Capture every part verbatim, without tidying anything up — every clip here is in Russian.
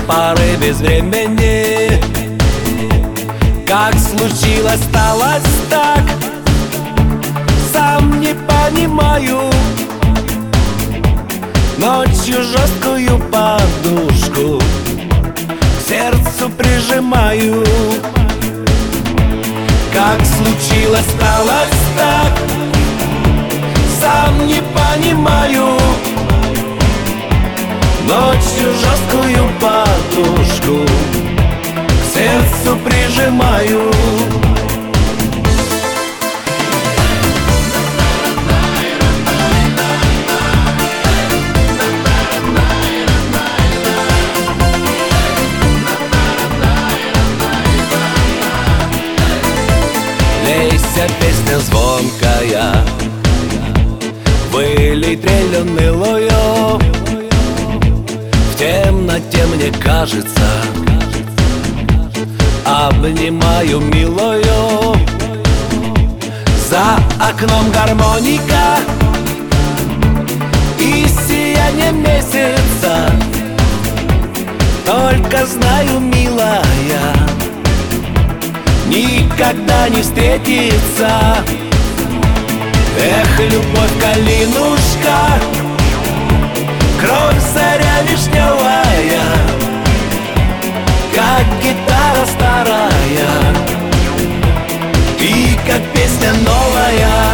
пары без времени. Как случилось, сталось так, сам не понимаю. Ночью жесткую подушку к сердцу прижимаю. Как случилось, сталось так, сам не понимаю. Ночью жесткую подушку к сердцу прижимаю. Лейся, песня звонкая, вылей трель унылую. В темноте мне кажется, обнимаю милую. За окном гармоника и сияние месяца. Только знаю, милая, никогда не встретится. Эх, любовь, калинушка, кровь, заря вишневая, как гитара старая и как песня новая.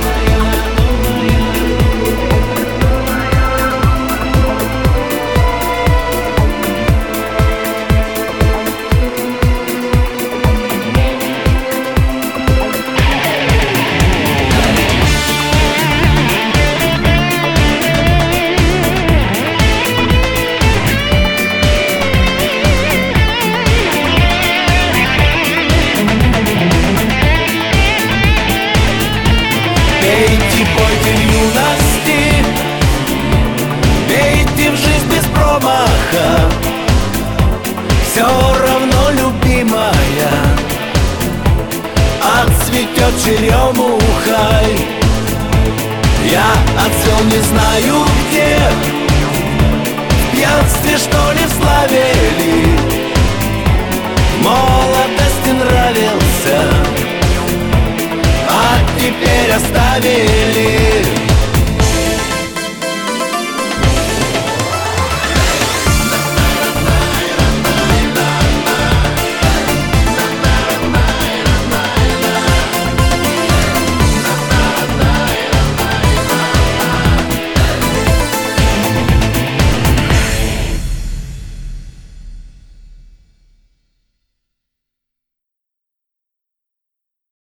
Пейте, пойте в юности, пейте в жизнь без промаха. Все равно, любимая, отцветет черемухой. Я отцвел не знаю где, в пьянстве, что ли, в славе ли. В молодости нравился, а теперь оставили.